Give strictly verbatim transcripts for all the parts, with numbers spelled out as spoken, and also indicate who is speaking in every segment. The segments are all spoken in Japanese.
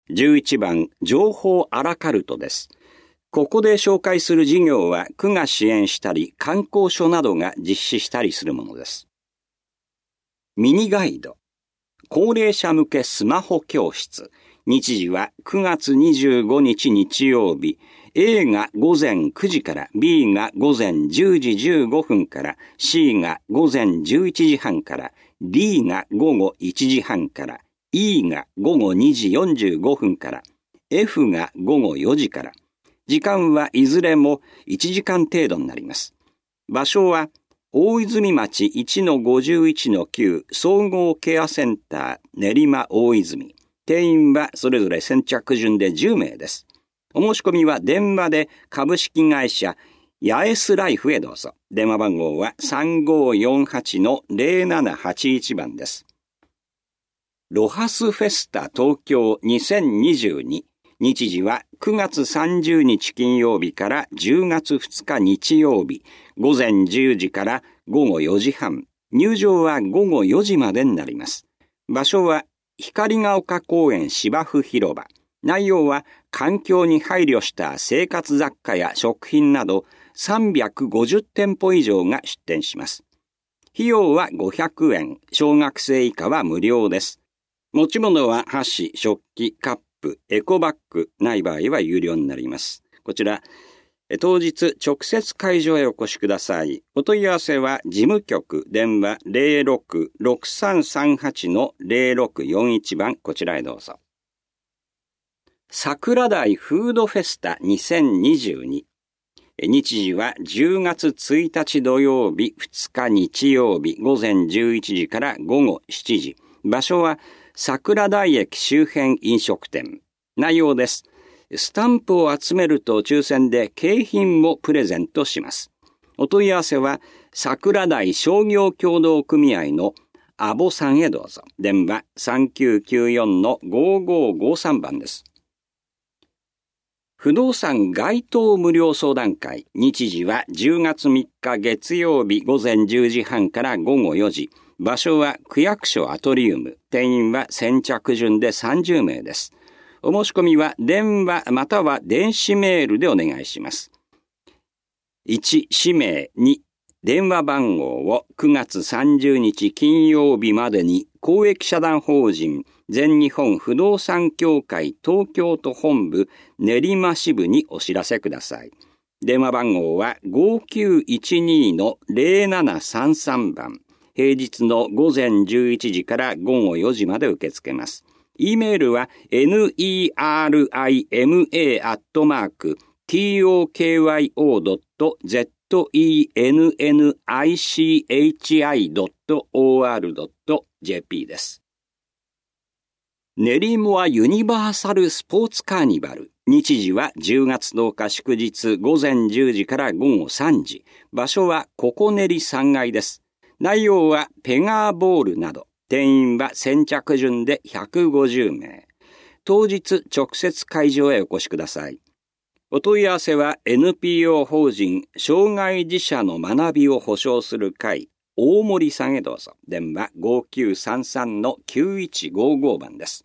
Speaker 1: じゅういちばん、情報アラカルトです。ここで紹介する事業は区が支援したり、観光所などが実施したりするものです。ミニガイド。高齢者向けスマホ教室。日時はくがつにじゅうごにち日曜日。A がごぜんくじから、B がごぜんじゅうじじゅうごふんから、C がごぜんじゅういちじはんから、D がごごいちじはんから、E がごごにじよんじゅうごふんから、F がごごよじから。時間はいずれもいちじかん程度になります。場所は大泉町 いちのごじゅういちのきゅう 総合ケアセンター練馬大泉。定員はそれぞれ先着順でじゅうめいです。お申し込みは電話で株式会社ヤエスライフへどうぞ。電話番号は さんごよんはちのぜろななはちいち 番です。ロハスフェスタ東京にせんにじゅうに。日時はくがつさんじゅうにち金曜日からじゅうがつふつか日曜日。午前じゅうじからごごよじはん。入場はごごよじまでになります。場所は光が丘公園芝生広場。内容は環境に配慮した生活雑貨や食品などさんびゃくごじゅってんぽ以上が出店します。費用はごひゃくえん、小学生以下は無料です。持ち物は箸、食器、カップ、エコバッグない場合は有料になります。こちら、当日直接会場へお越しください。お問い合わせは事務局電話 ゼロろくろくさんさんはちのゼロろくよんいち 番、こちらへどうぞ。桜台フードフェスタにせんにじゅうに。日時はじゅうがつついたち土曜日、ふつか日曜日、午前じゅういちじからごごしちじ。場所は桜台駅周辺飲食店。内容です。スタンプを集めると抽選で景品もプレゼントします。お問い合わせは桜台商業協同組合のアボさんへどうぞ。電話さんきゅうきゅうよんのごごごさん 番です。不動産該当無料相談会。日時はじゅうがつみっか月曜日午前じゅうじはんからごごよじ。場所は区役所アトリウム。定員は先着順でさんじゅうめいです。お申し込みは電話または電子メールでお願いします。いち、氏名。に、電話番号をくがつさんじゅうにち金曜日までに公益社団法人全日本不動産協会東京都本部練馬支部にお知らせください。電話番号はごきゅういちにのぜろななさんさん 番。平日の午前じゅういちじからごごよじまで受け付けます。E メールは ネリマ アットマーク トクヨドットゼットイーエヌエヌアイシーエイチアイドットオーアールドットジェーピー です。練馬ユニバーサルスポーツカーニバル。日時はじゅうがつとおか祝日午前じゅうじからごごさんじ。場所はココネリさんがいです。内容はペガーボールなど。定員は先着順でひゃくごじゅうめい。当日直接会場へお越しください。お問い合わせは エヌピーオー 法人障害児者の学びを保障する会大森さんへどうぞ。電話ごきゅうさんさんのきゅういちごご 番です。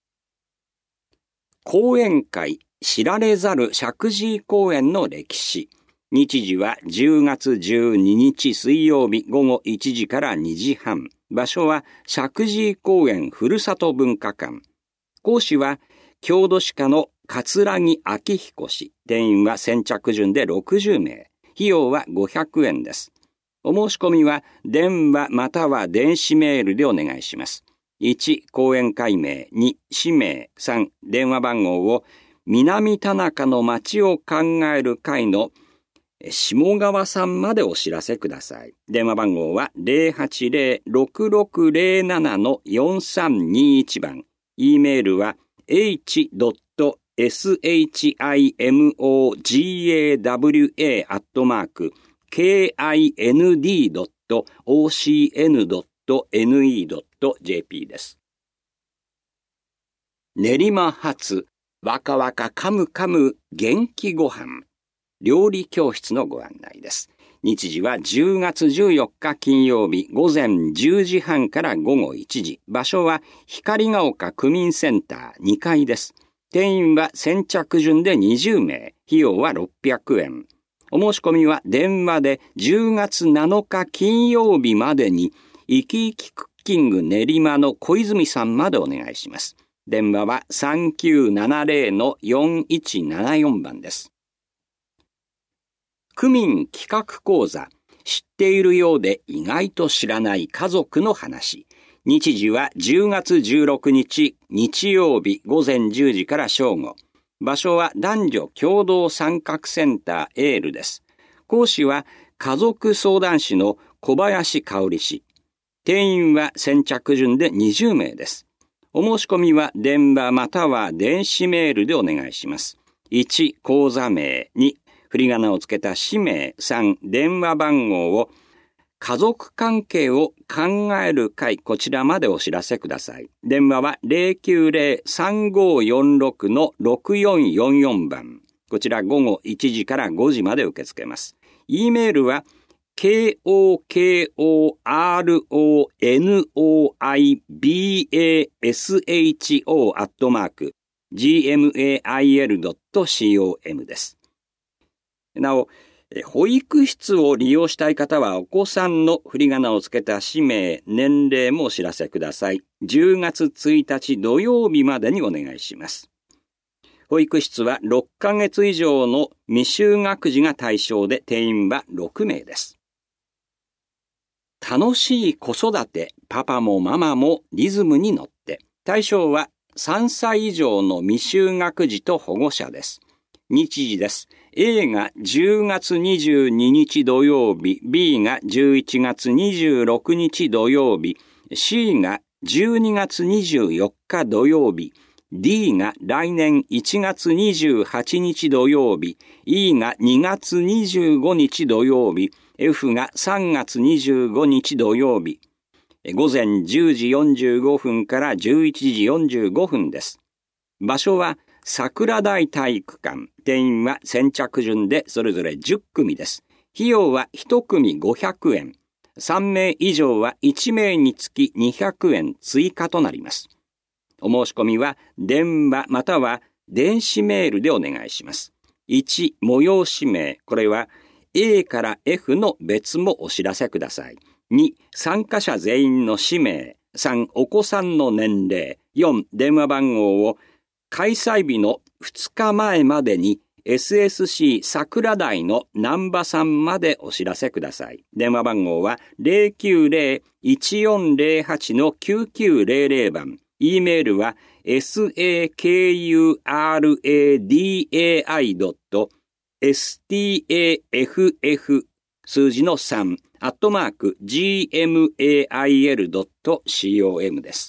Speaker 1: 講演会知られざる石神井公園の歴史。日時はじゅうがつじゅうににち水曜日ごごいちじからにじはん。場所は石神井公園ふるさと文化館。講師は郷土史家の桂木明彦氏。定員は先着順でろくじゅうめい。費用はごひゃくえんです。お申し込みは電話または電子メールでお願いします。いち、講演会名。に、氏名。さん、電話番号を南田中の街を考える会の下川さんまでお知らせください。電話番号は ゼロはちゼロ ろくろくゼロななのよんさんにいち 番。E メールは エイチドットエスエイチアイエムオージーエーダブリューエー アットマーク ケーアイエヌディードットオーシーエヌドットネットドットジェーピー です。練馬発わかわかカムカム元気ごはん料理教室のご案内です。日時はじゅうがつじゅうよっか金曜日午前じゅうじはんからごごいちじ。場所は光が丘区民センターにかいです。 定員は先着順でにじゅうめい、費用はろっぴゃくえん。お申し込みは電話でじゅうがつなのか金曜日までに、いきいきクッキング練馬の小泉さんまでお願いします。電話は さんきゅうななゼロ のよんいちななよん 番です。区民企画講座、知っているようで意外と知らない家族の話。日時はじゅうがつじゅうろくにち日曜日午前じゅうじから正午。場所は男女共同参画センターエールです。講師は家族相談士の小林香織氏。定員は先着順でにじゅうめいです。お申し込みは電話または電子メールでお願いします。いち、講座名、に、振り仮名をつけた氏名、さん、電話番号を家族関係を考える会、こちらまでお知らせください。電話は ゼロきゅうゼロ さんごよんろく のろくよんよんよん 番。こちら午後いちじからごじまで受け付けます。E メールは ケーオーケーオーアールオーエヌオーアイビーエーエスエイチオー アットマーク ジーエムエーアイエルドットコム です。なお、保育室を利用したい方はお子さんの振り仮名をつけた氏名、年齢もお知らせください。じゅうがつついたち土曜日までにお願いします。保育室はろっかげつ以上の未就学児が対象で定員はろくめいです。楽しい子育て、パパもママもリズムに乗って。対象はさんさい以上の未就学児と保護者です。日時です。A がじゅうがつにじゅうににち土曜日、B がじゅういちがつにじゅうろくにち土曜日、C がじゅうにがつにじゅうよっか土曜日、D が来年いちがつにじゅうはちにち土曜日、E がにがつにじゅうごにち土曜日、F がさんがつにじゅうごにち土曜日、午前じゅうじよんじゅうごふんからじゅういちじよんじゅうごふんです。場所は桜台体育館。定員は先着順でそれぞれじゅっくみです。費用はいちくみごひゃくえん。さんめい以上はいちめいにつきにひゃくえん追加となります。お申し込みは電話または電子メールでお願いします。いち、催し名。これは A から F の別もお知らせください。に、参加者全員の氏名。さん、お子さんの年齢。よん、電話番号を開催日のふつかまえまでに エスエスシー 桜台の南波さんまでお知らせください。電話番号は ゼロきゅうゼロ いちよんゼロはち のきゅうきゅうゼロゼロ 番。E メールは エスエーケーユーアールエーディーエーアイドットエスティーエーエフエフ 数字のさんアットマーク ジーエムエーアイエルドットコム です。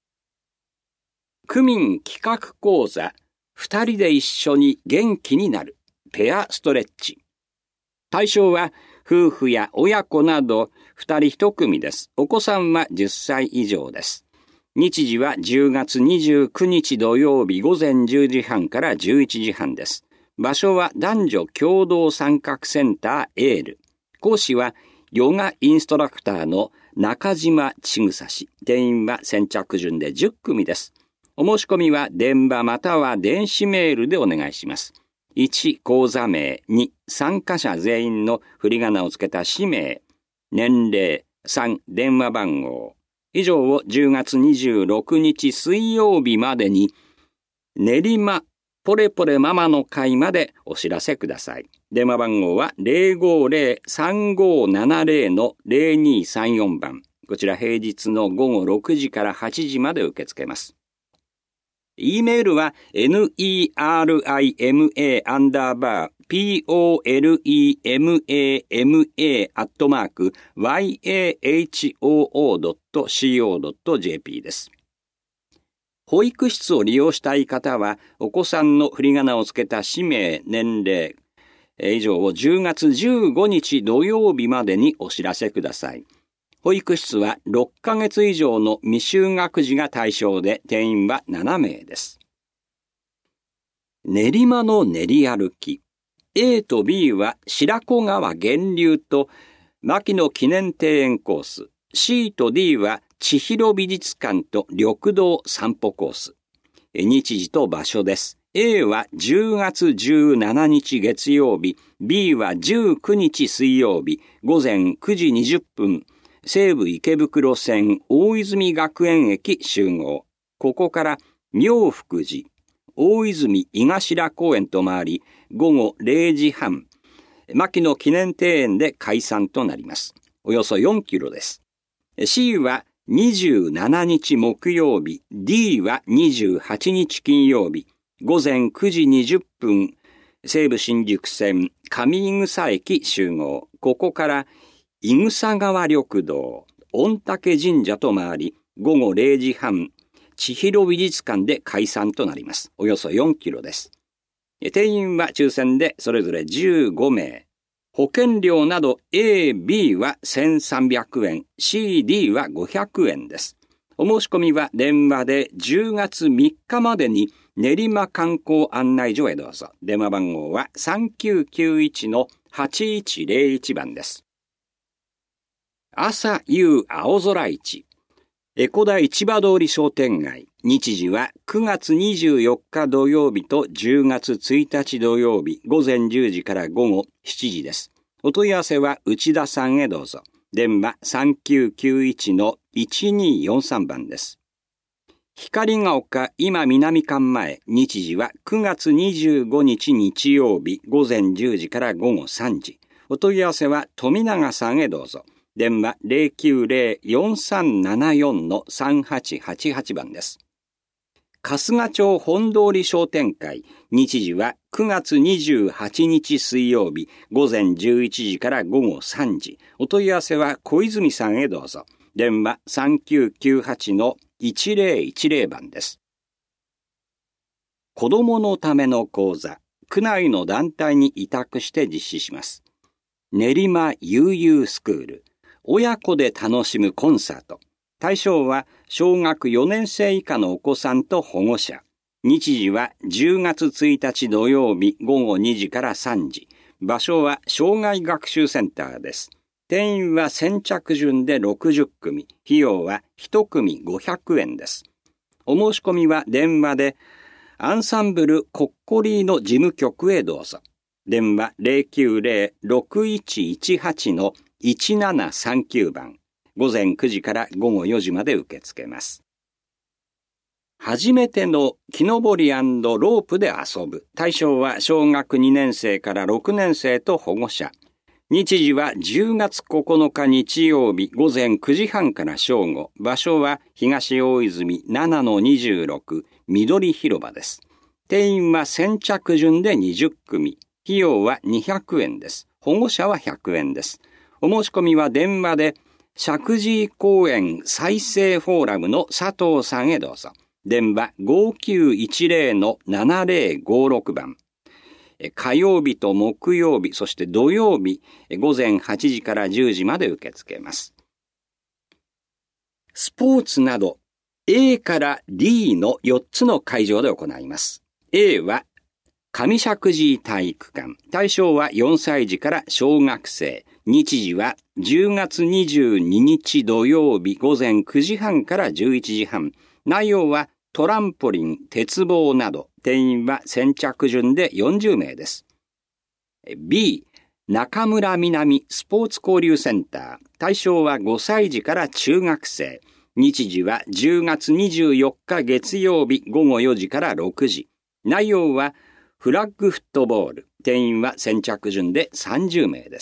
Speaker 1: 区民企画講座、二人で一緒に元気になる、ペアストレッチ。対象は、夫婦や親子など、二人一組です。お子さんはじゅっさい以上です。日時はじゅうがつにじゅうくにち土曜日午前じゅうじはんからじゅういちじはんです。場所は男女共同参画センターエール。講師は、ヨガインストラクターの中島千草氏。定員は先着順でじゅっくみです。お申し込みは電話または電子メールでお願いします。いち、講座名。に、参加者全員の振り仮名をつけた氏名、年齢。さん、電話番号。以上をじゅうがつにじゅうろくにち水曜日までに練馬ポレポレママの会までお知らせください。電話番号は ゼロごゼロ さんごななゼロ のゼロにさんよん 番。こちら平日の午後ろくじからはちじまで受け付けます。E メールは nerima アンダーバー polema アットマーク ヤホードットコードットジェーピー です。保育室を利用したい方はお子さんの振り仮名をつけた氏名、年齢以上をじゅうがつじゅうごにち土曜日までにお知らせください。保育室はろっかげつ以上の未就学児が対象で定員はななめいです。練馬の練り歩き。A と B は白子川源流と牧野記念庭園コース。C と D は千尋美術館と緑道散歩コース。 日時と場所です。A はじゅうがつじゅうしちにち月曜日、B はじゅうくにち水曜日、午前くじにじゅっぷん、西武池袋線大泉学園駅集合。ここから妙福寺、大泉井頭公園と回り、午後れいじはん、牧野記念庭園で解散となります。およそよんキロです。C はにじゅうしちにち木曜日、D はにじゅうはちにち金曜日、午前くじにじゅっぷん、西武新宿線上井草駅集合。ここから井草川緑道、御嶽神社と回り、午後れいじはん、千尋美術館で解散となります。およそよんキロです。定員は抽選でそれぞれじゅうごめい。保険料など A、B はせんさんびゃくえん、C、D はごひゃくえんです。お申し込みは電話でじゅうがつみっかまでに練馬観光案内所へどうぞ。電話番号は さんきゅうきゅういちのはちいちぜろいち 番です。朝夕青空市。江古田市場通り商店街。日時はくがつにじゅうよっか土曜日とじゅうがつついたち土曜日、午前じゅうじから午後しちじです。お問い合わせは内田さんへどうぞ。電話 さんきゅうきゅういちのいちによんさん 番です。光が丘今南館前。日時はくがつにじゅうごにち日曜日、午前じゅうじから午後さんじ。お問い合わせは富永さんへどうぞ。電話 ゼロきゅうゼロ よんさんななよんのさんはちはちはち 番です。春日町本通り商店会。日時はくがつにじゅうはちにち水曜日、午前じゅういちじから午後さんじ。お問い合わせは小泉さんへどうぞ。電話 さんきゅうきゅうはちのいちぜろいちぜろ 番です。子供のための講座、区内の団体に委託して実施します。練馬悠々スクール。親子で楽しむコンサート。対象は小学よねんせい以下のお子さんと保護者。日時はじゅうがつついたち土曜日午後にじからさんじ。場所は障害学習センターです。定員は先着順でろくじゅっくみ。費用はいちくみごひゃくえんです。お申し込みは電話でアンサンブルコッコリーの事務局へどうぞ。電話 ゼロきゅうゼロ ろくいちいちはちのいちななさんきゅう 番。午前くじから午後よじまで受け付けます。初めての木登り&ロープで遊ぶ。対象は小学にねんせいからろくねんせいと保護者。日時はじゅうがつここのか日曜日午前くじはんから正午。場所は東大泉 ななのにじゅうろく 緑広場です。定員は先着順でにじゅっくみ。費用はにひゃくえんです。保護者はひゃくえんです。お申し込みは電話で石神井公園再生フォーラムの佐藤さんへどうぞ。電話 ごきゅういちゼロのななゼロごろく 番。火曜日と木曜日、そして土曜日、午前はちじからじゅうじまで受け付けます。スポーツなど A から D のよっつの会場で行います。A は上石神井体育館。対象はよんさいじから小学生。日時はじゅうがつにじゅうににち土曜日午前くじはんからじゅういちじはん。内容はトランポリン、鉄棒など。定員は先着順でよんじゅうめいです。B、中村南スポーツ交流センター。対象はごさいじから中学生。日時はじゅうがつにじゅうよっか月曜日午後よじからろくじ。内容はフラッグフットボール。定員は先着順でさんじゅうめいです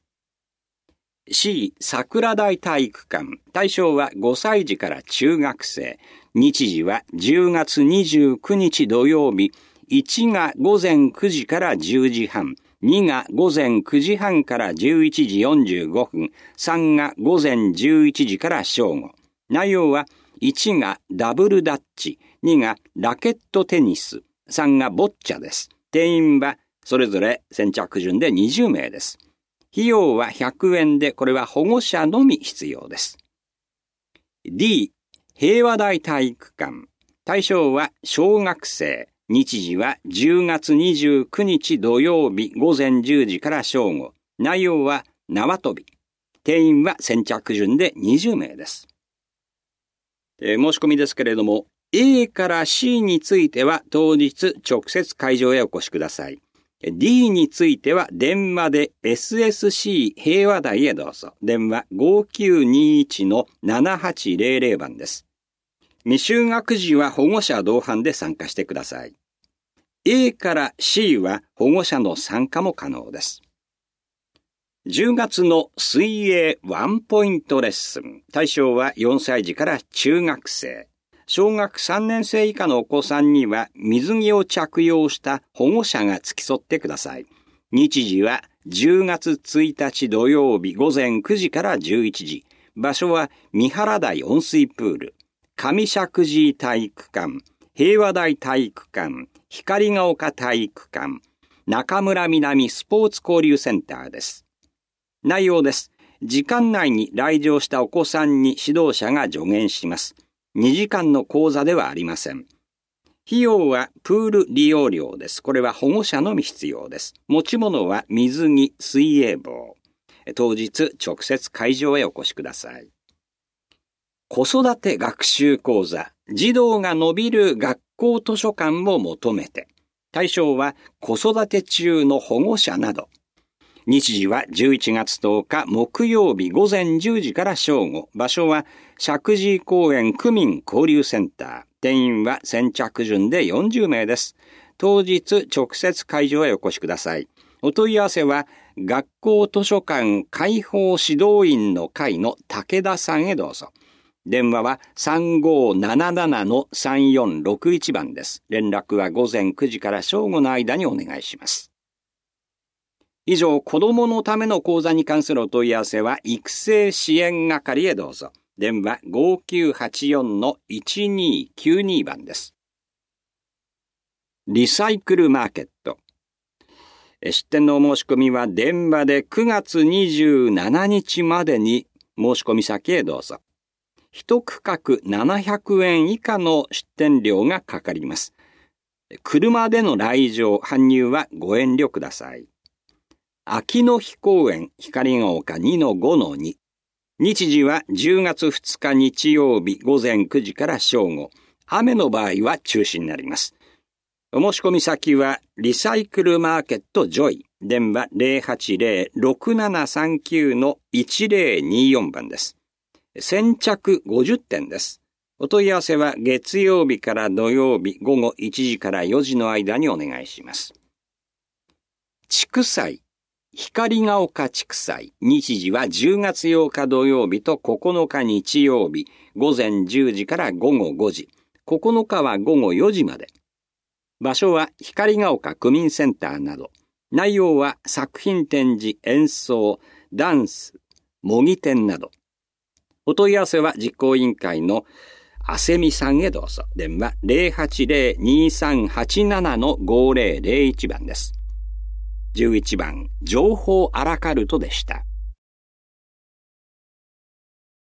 Speaker 1: 。C、桜台体育館。対象はごさいじから中学生。日時はじゅうがつにじゅうくにち土曜日。いちが午前くじからじゅうじはん。にが午前くじはんからじゅういちじよんじゅうごふん。さんが午前じゅういちじから正午。内容はいちがダブルダッチ。にがラケットテニス。さんがボッチャです。定員はそれぞれ先着順でにじゅうめいです。費用はひゃくえんで、これは保護者のみ必要です。D、平和台体育館。対象は小学生。日時はじゅうがつにじゅうくにち土曜日午前じゅうじから正午。内容は縄跳び。定員は先着順でにじゅうめいです。えー、申し込みですけれども、 A から C については当日直接会場へお越しください。D については電話で エスエスシー 平和台へどうぞ。電話 ごきゅうにいちのななはちゼロゼロ 番です。未就学児は保護者同伴で参加してください。A から C は保護者の参加も可能です。じゅうがつの水泳ワンポイントレッスン。対象はよんさい児から中学生。小学さんねん生以下のお子さんには水着を着用した保護者が付き添ってください。日時はじゅうがつついたち土曜日午前くじからじゅういちじ。場所は三原台温水プール、上石神井体育館、平和台体育館、光が丘体育館、中村南スポーツ交流センターです。内容です。時間内に来場したお子さんに指導者が助言します。にじかんの講座ではありません。費用はプール利用料です。これは保護者のみ必要です。持ち物は水着、水泳帽。当日直接会場へお越しください。子育て学習講座。児童が伸びる学校図書館を求めて。対象は子育て中の保護者など。日時はじゅういちがつとおか木曜日午前じゅうじから正午。場所は石神井公園区民交流センター。定員は先着順でよんじゅうめいです。当日直接会場へお越しください。お問い合わせは学校図書館開放指導員の会の武田さんへどうぞ。電話は さんごーななななのさんよんろくいち 番です。連絡は午前くじから正午の間にお願いします。以上、子どものための講座に関するお問い合わせは育成支援係へどうぞ。電話 ごきゅうはちよんのいちにきゅうに 番です。リサイクルマーケット。出店のお申し込みは電話でくがつにじゅうしちにちまでに申し込み先へどうぞ。一区画ななひゃくえん以下の出店料がかかります。車での来場、搬入はご遠慮ください。秋の日公園光が丘 にのごのに。日時はじゅうがつふつか日曜日午前くじから正午。雨の場合は中止になります。お申し込み先はリサイクルマーケットジョイ。電話 ゼロはちゼロ ろくななさんきゅうのいちゼロによん 番です。先着ごじゅってんです。お問い合わせは月曜日から土曜日午後いちじからよじの間にお願いします。畜祭。光が丘畜祭。日時はじゅうがつようか土曜日とここのか日曜日午前じゅうじから午後ごじ。ここのかは午後よじまで。場所は光が丘区民センターなど。内容は作品展示、演奏、ダンス、模擬店など。お問い合わせは実行委員会のあせみさんへどうぞ。電話 ゼロはちゼロ にさんはちななのごゼロゼロいち 番です。じゅういちばん、情報アラカルトでした。